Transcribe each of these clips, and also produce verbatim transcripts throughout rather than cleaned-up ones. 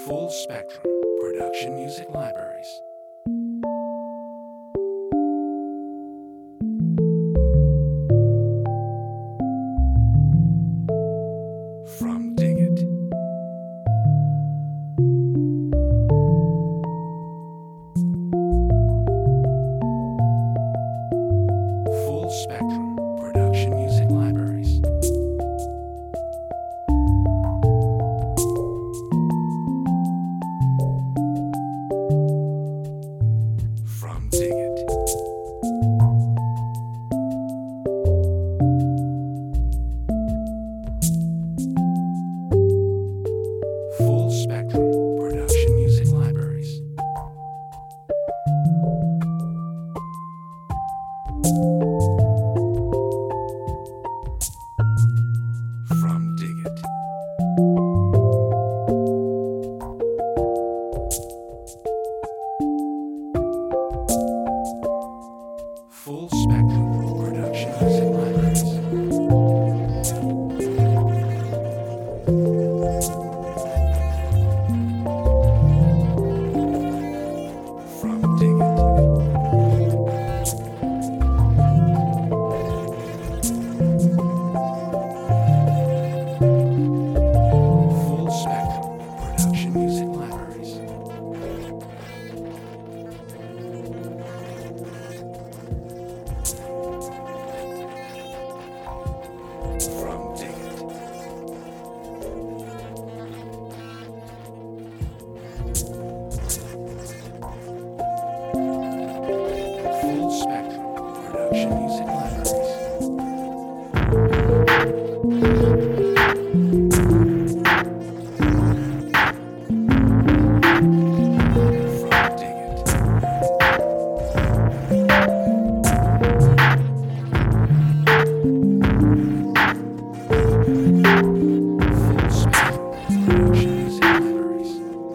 Full Spectrum Production Music Libraries. From Dig It. Full Spectrum Production Music Libraries. From Dig It. Full Spectrum Production Music Libraries. From Dig It. Full Spectrum Production Music Libraries. From Dig It. Full Spectrum Production Music Libraries. From Dig It. Full Spectrum Production Music Libraries. From Dig It. Full Spectrum Production Music Libraries.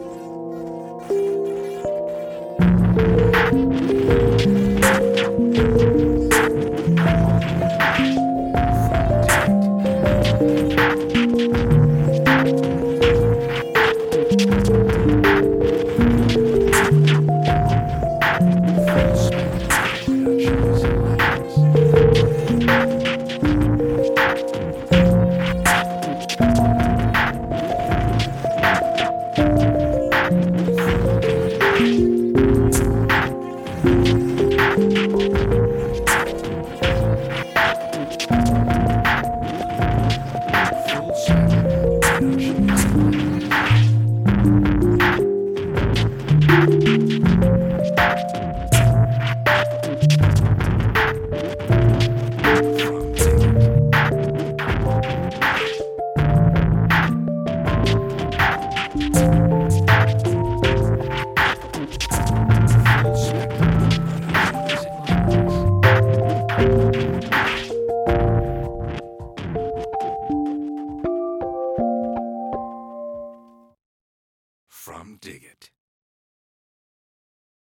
Full Spectrum Production Music Libraries. Full Spectrum Production Music Libraries. From Dig It.